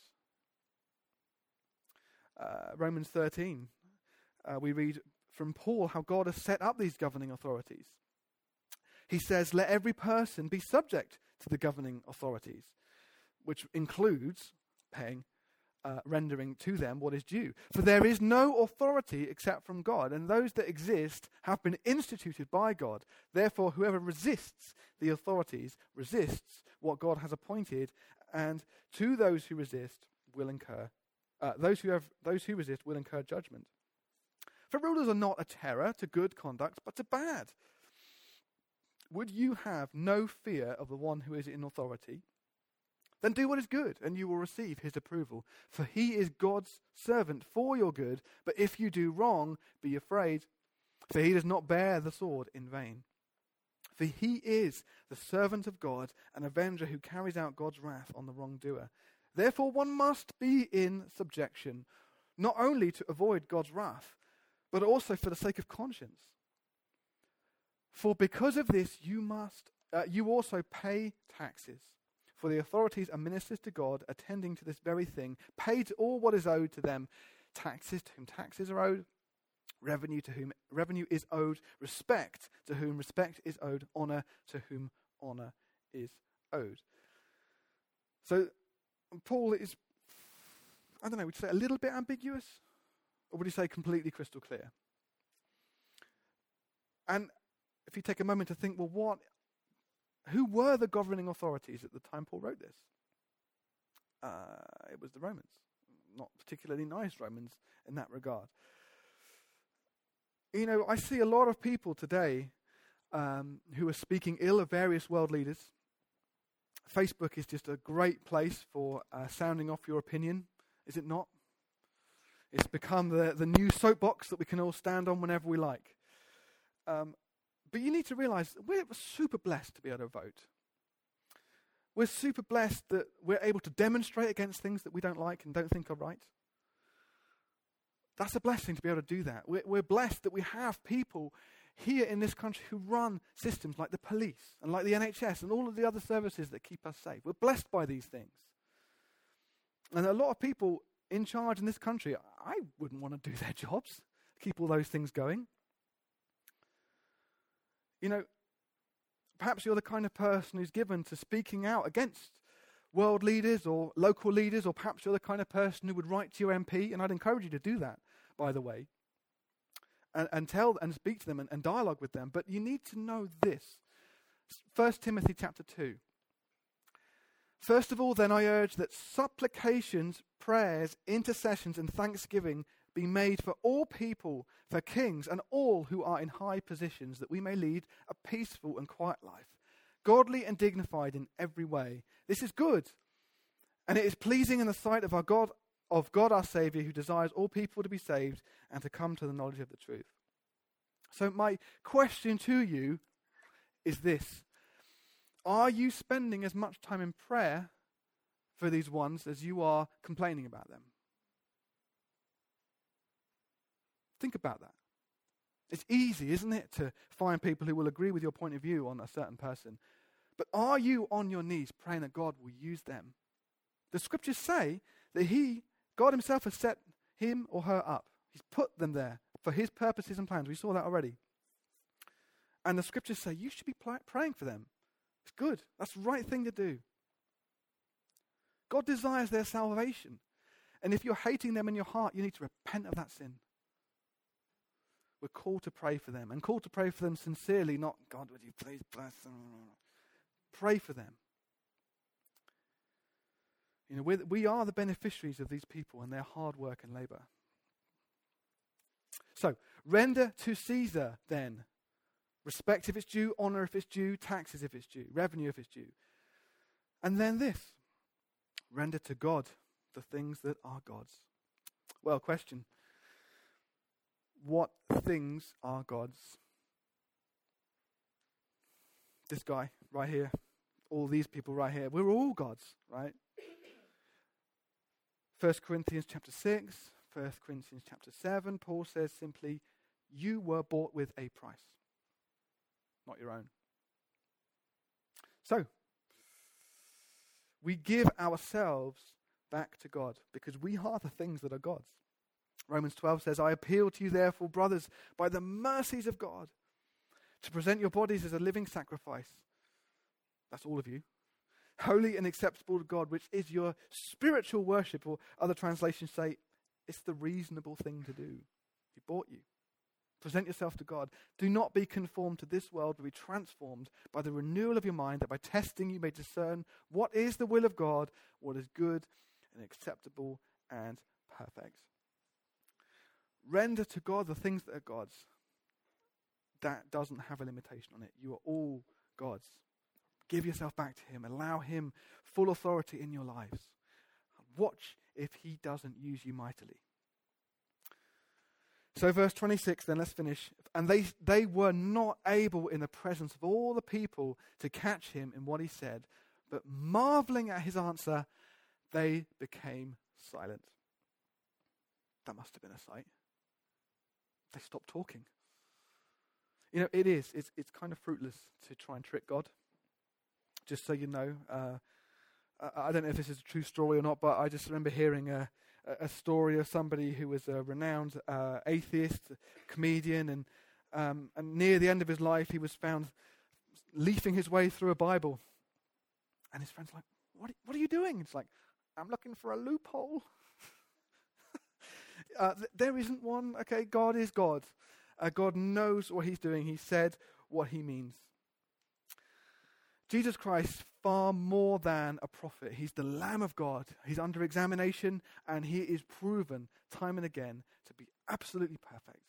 Romans 13, we read from Paul how God has set up these governing authorities. He says, let every person be subject to the governing authorities, which includes paying, rendering to them what is due. For there is no authority except from God, and those that exist have been instituted by God. Therefore, whoever resists the authorities resists what God has appointed, and to those who resist will incur those who resist will incur judgment. For rulers are not a terror to good conduct, but to bad. Would you have no fear of the one who is in authority? Then do what is good, and you will receive his approval. For he is God's servant for your good. But if you do wrong, be afraid, for he does not bear the sword in vain. For he is the servant of God, an avenger who carries out God's wrath on the wrongdoer. Therefore one must be in subjection, not only to avoid God's wrath, but also for the sake of conscience. For because of this you also pay taxes. For the authorities are ministers to God, attending to this very thing, paid all what is owed to them, taxes to whom taxes are owed, revenue to whom revenue is owed, respect to whom respect is owed, honor to whom honor is owed. So Paul is, I don't know, would you say a little bit ambiguous? Or would you say completely crystal clear? And if you take a moment to think, well, who were the governing authorities at the time Paul wrote this? It was the Romans. Not particularly nice Romans in that regard. You know, I see a lot of people today who are speaking ill of various world leaders. Facebook is just a great place for sounding off your opinion, is it not? It's become the new soapbox that we can all stand on whenever we like. But you need to realize we're super blessed to be able to vote. We're super blessed that we're able to demonstrate against things that we don't like and don't think are right. That's a blessing to be able to do that. We're blessed that we have people here in this country who run systems like the police and like the NHS and all of the other services that keep us safe. We're blessed by these things. And a lot of people in charge in this country, I wouldn't want to do their jobs, keep all those things going. You know, perhaps you're the kind of person who's given to speaking out against world leaders or local leaders, or perhaps you're the kind of person who would write to your MP, and I'd encourage you to do that, by the way, and tell and speak to them and dialogue with them. But you need to know this. 1 Timothy chapter 2. First of all, then, I urge that supplications, prayers, intercessions, and thanksgiving be made for all people, for kings, and all who are in high positions, that we may lead a peaceful and quiet life, godly and dignified in every way. This is good, and it is pleasing in the sight of God our Saviour, who desires all people to be saved and to come to the knowledge of the truth. So my question to you is this: are you spending as much time in prayer for these ones as you are complaining about them? Think about that. It's easy, isn't it, to find people who will agree with your point of view on a certain person. But are you on your knees praying that God will use them? The scriptures say that God himself has set him or her up. He's put them there for his purposes and plans. We saw that already. And the scriptures say you should be praying for them. It's good. That's the right thing to do. God desires their salvation. And if you're hating them in your heart, you need to repent of that sin. We're called to pray for them, and called to pray for them sincerely, not, God, would you please bless them? Pray for them. You know, we are the beneficiaries of these people and their hard work and labor. So, render to Caesar, then, respect if it's due, honor if it's due, taxes if it's due, revenue if it's due. And then this, render to God the things that are God's. Well, question. What things are God's? This guy right here, all these people right here, we're all God's, right? 1 Corinthians chapter 6, 1 Corinthians chapter 7, Paul says simply, you were bought with a price, not your own. So, we give ourselves back to God because we are the things that are God's. Romans 12 says, I appeal to you therefore, brothers, by the mercies of God, to present your bodies as a living sacrifice. That's all of you. Holy and acceptable to God, which is your spiritual worship, or other translations say, it's the reasonable thing to do. He bought you. Present yourself to God. Do not be conformed to this world, but be transformed by the renewal of your mind, that by testing you may discern what is the will of God, what is good and acceptable and perfect. Render to God the things that are God's. That doesn't have a limitation on it. You are all God's. Give yourself back to him. Allow him full authority in your lives. Watch if he doesn't use you mightily. So verse 26, then let's finish. And they were not able in the presence of all the people to catch him in what he said, but marveling at his answer, they became silent. That must have been a sight. They stopped talking. You know, it's kind of fruitless to try and trick God. Just so you know, I don't know if this is a true story or not, but I just remember hearing a story of somebody who was a renowned atheist, comedian, and near the end of his life, he was found leafing his way through a Bible. And his friend's like, what are you doing? It's like, I'm looking for a loophole. There isn't one. Okay, God is God. God knows what he's doing. He said what he means. Jesus Christ, far more than a prophet. He's the Lamb of God. He's under examination, and he is proven time and again to be absolutely perfect.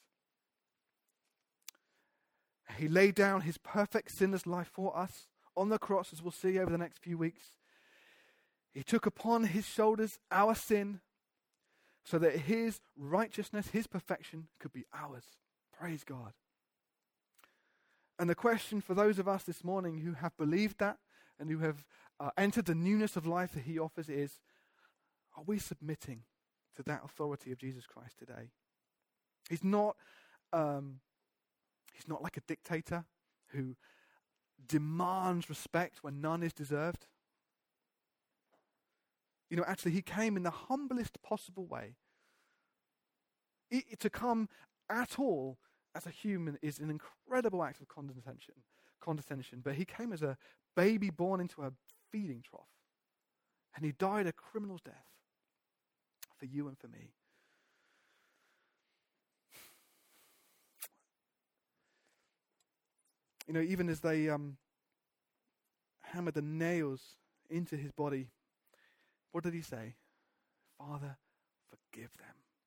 He laid down his perfect sinless life for us on the cross, as we'll see over the next few weeks. He took upon his shoulders our sin so that his righteousness, his perfection could be ours. Praise God. And the question for those of us this morning who have believed that and who have entered the newness of life that he offers is, are we submitting to that authority of Jesus Christ today? He's not like a dictator who demands respect when none is deserved. You know, actually, he came in the humblest possible way. To come at all as a human is an incredible act of condescension. But he came as a baby born into a feeding trough. And he died a criminal's death for you and for me. You know, even as they hammered the nails into his body, what did he say? Father, forgive them.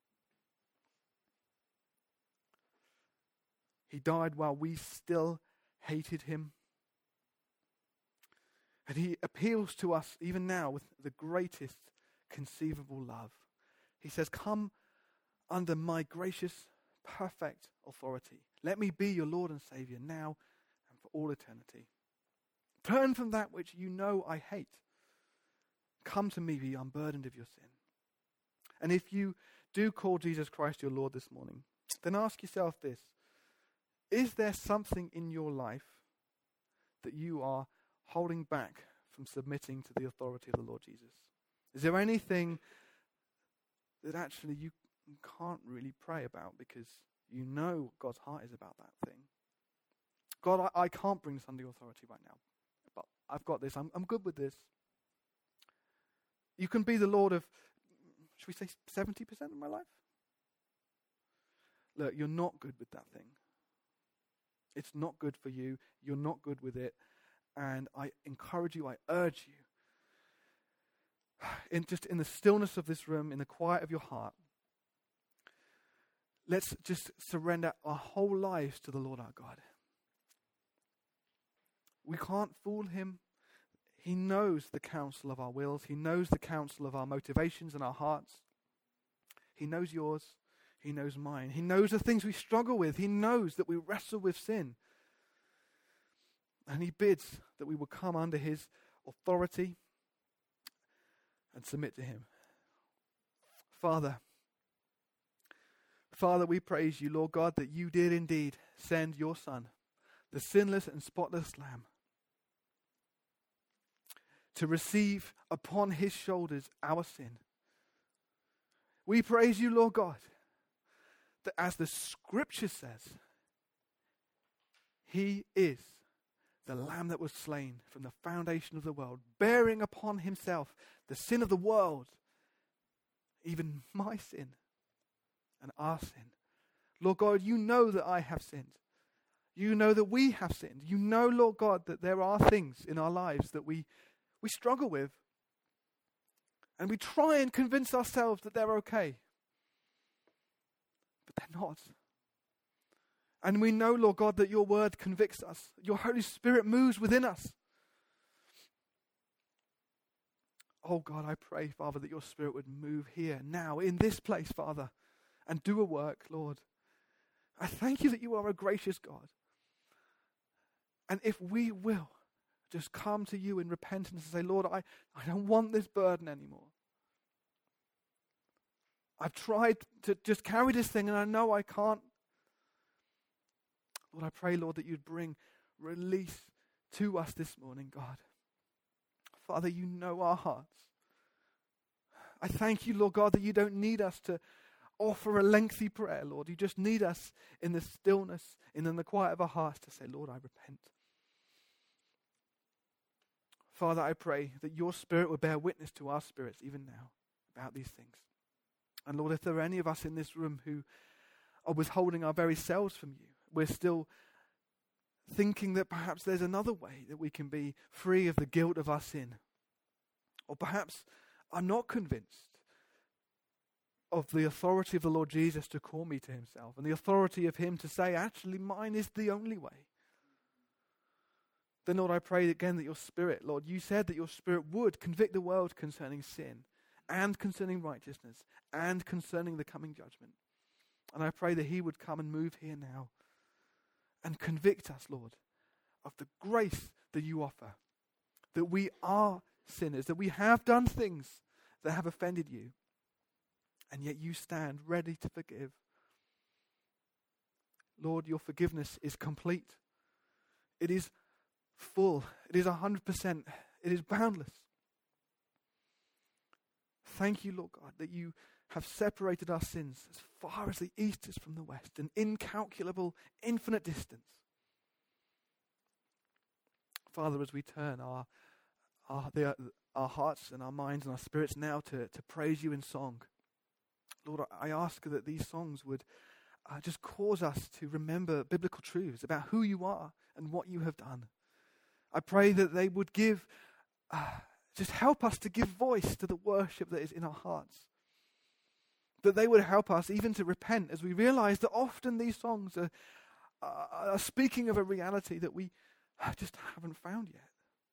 He died while we still hated him. And he appeals to us even now with the greatest conceivable love. He says, come under my gracious, perfect authority. Let me be your Lord and Savior now and for all eternity. Turn from that which you know I hate. Come to me, be unburdened of your sin. And if you do call Jesus Christ your Lord this morning, then ask yourself this. Is there something in your life that you are holding back from submitting to the authority of the Lord Jesus? Is there anything that actually you can't really pray about because you know God's heart is about that thing? God, I can't bring this under your authority right now, but I've got this. I'm good with this. You can be the Lord of, should we say 70% of my life? Look, you're not good with that thing. It's not good for you. You're not good with it. And I encourage you, I urge you, in the stillness of this room, in the quiet of your heart, let's just surrender our whole lives to the Lord our God. We can't fool him. He knows the counsel of our wills. He knows the counsel of our motivations and our hearts. He knows yours. He knows mine. He knows the things we struggle with. He knows that we wrestle with sin. And he bids that we will come under his authority and submit to him. Father, we praise you, Lord God, that you did indeed send your Son, the sinless and spotless Lamb, to receive upon his shoulders our sin. We praise you, Lord God, that as the scripture says, he is the Lamb that was slain from the foundation of the world, bearing upon himself the sin of the world, even my sin and our sin. Lord God, you know that I have sinned. You know that we have sinned. You know, Lord God, that there are things in our lives that we struggle with. And we try and convince ourselves that they're okay. But they're not. And we know, Lord God, that your word convicts us. Your Holy Spirit moves within us. Oh God, I pray, Father, that your Spirit would move here, now, in this place, Father, and do a work, Lord. I thank you that you are a gracious God. And if we will just come to you in repentance and say, Lord, I don't want this burden anymore. I've tried to just carry this thing and I know I can't. Lord, I pray, Lord, that you'd bring release to us this morning, God. Father, you know our hearts. I thank you, Lord God, that you don't need us to offer a lengthy prayer, Lord. You just need us in the stillness and in the quiet of our hearts to say, Lord, I repent. Father, I pray that your Spirit will bear witness to our spirits even now about these things. And Lord, if there are any of us in this room who are withholding our very selves from you, we're still thinking that perhaps there's another way that we can be free of the guilt of our sin. Or perhaps I'm not convinced of the authority of the Lord Jesus to call me to himself and the authority of him to say, actually, mine is the only way. Then, Lord, I pray again that your Spirit, Lord, you said that your Spirit would convict the world concerning sin and concerning righteousness and concerning the coming judgment. And I pray that he would come and move here now and convict us, Lord, of the grace that you offer, that we are sinners, that we have done things that have offended you, and yet you stand ready to forgive. Lord, your forgiveness is complete. It is full. It is 100%. It is boundless. Thank you, Lord God, that you have separated our sins as far as the east is from the west, an incalculable, infinite distance. Father, as we turn our hearts and our minds and our spirits now to praise you in song, Lord, I ask that these songs would just cause us to remember biblical truths about who you are and what you have done. I pray that they would just help us to give voice to the worship that is in our hearts. That they would help us even to repent as we realize that often these songs are speaking of a reality that we just haven't found yet.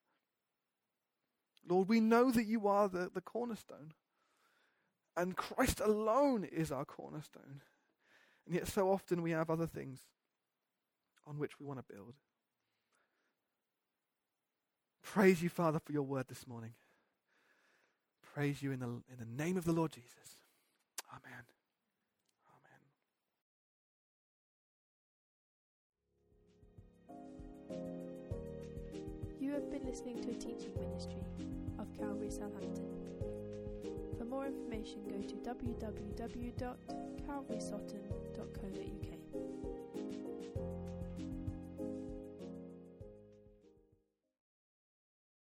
Lord, we know that you are the cornerstone. And Christ alone is our cornerstone. And yet so often we have other things on which we want to build. Praise you, Father, for your word this morning. Praise you in the name of the Lord Jesus. Amen. Amen. You have been listening to a teaching ministry of Calvary Southampton. For more information, go to www.calvarysotton.co.uk.